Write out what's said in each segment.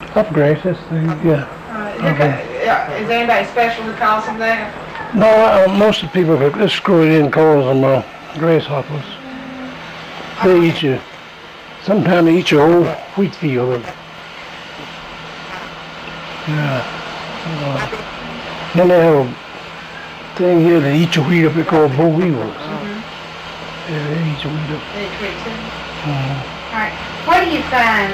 Upgrades, that's the, yeah. Is there anybody special who calls them that? No, most of the people that screw it in calls them grasshoppers. They eat you. Sometimes they eat your whole wheat field. Yeah. Then they have a thing here that eat your wheat up. They call boll weevils. Yeah, they eat your wheat up. They eat wheat too. All right. Where do you find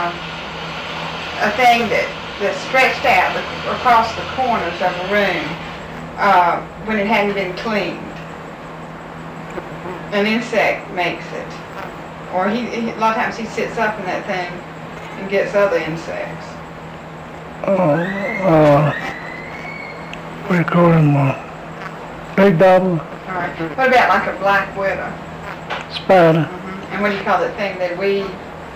a thing that's stretched out across the corners of a room when it hadn't been cleaned? An insect makes it. Or a lot of times he sits up in that thing and gets other insects. What do you call them? Big Bobble? All right. What about like a black widow? Spider. And what do you call that thing that weave?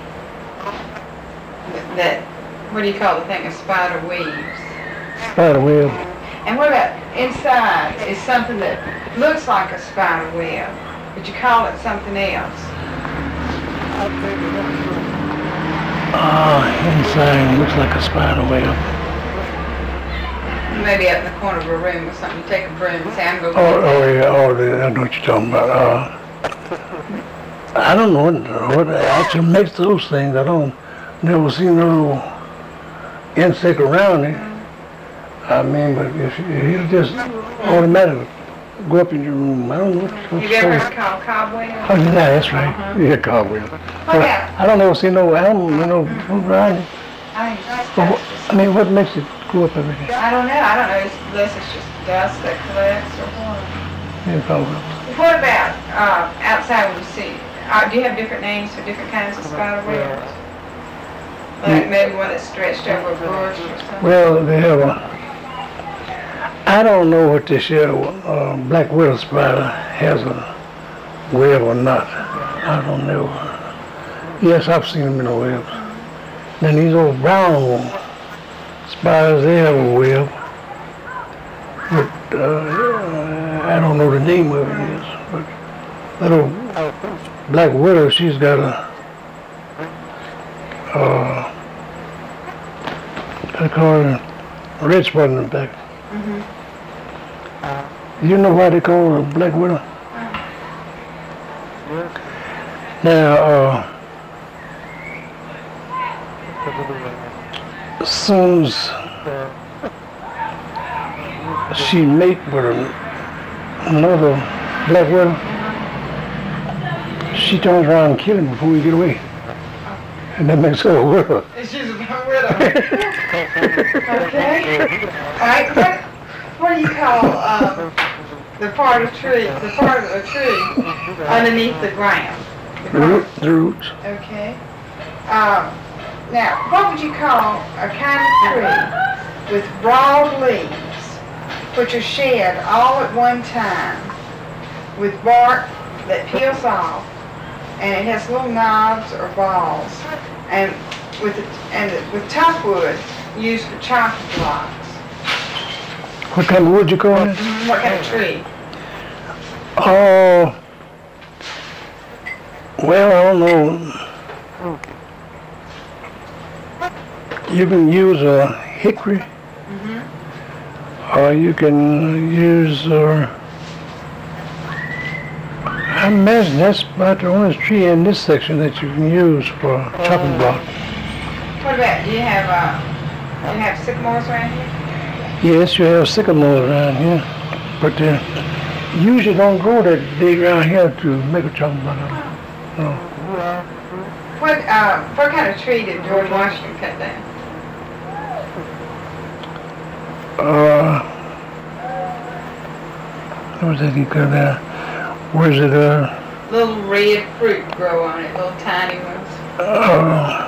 What do you call the thing a spider weaves? Spider web. And what about inside is something that looks like a spider web, but you call it something else? Inside looks like a spider web. Maybe up in the corner of a room or something. You take a broom and say, I'm going to Yeah, I know what you're talking about. I don't know what actually makes those things. I don't never seen no little insect around it. I mean, but if it'll just automatically go up in your room. I don't know what Have you ever heard it called cobweb? Oh, yeah, that's right. Yeah, cobweb. I don't ever see no animal, food around it. I mean, what makes it go up every day? I don't know. Unless it's just dust that collects or what. Yeah, probably. What about outside when you see? Do you have different names for different kinds of spider webs? Like maybe one that's stretched over a bush or something? Well, they have I don't know what this here black widow spider has a web or not. I don't know. Yes, I've seen them in the webs. Then these old brown spiders, they have a web. But I don't know the name of it is. But that old black widow, she's got I call her red spot in the back. You know why they call her a black widow? Now, as soon as she mate with another black widow, she turns around and kills him before we get away. And that makes her a widow. She's a widow. Okay. All right. What do you call the part of a tree underneath the ground? The roots. Okay. Now, what would you call a kind of tree with broad leaves, which are shed all at one time, with bark that peels off, and it has little knobs or balls, and with tough wood used for chopping blocks? What kind of wood you call it? What kind of tree? Oh, well, I don't know. You can use a hickory, or you can use, I imagine that's about the only tree in this section that you can use for chopping block. What about, do you have sycamores around here? Yes, you have sycamores around here, but they usually don't grow that big around here to make a chopping block. No. What kind of tree did George Washington cut down? What was that he cut down? Where's it, Little red fruit grow on it, little tiny ones.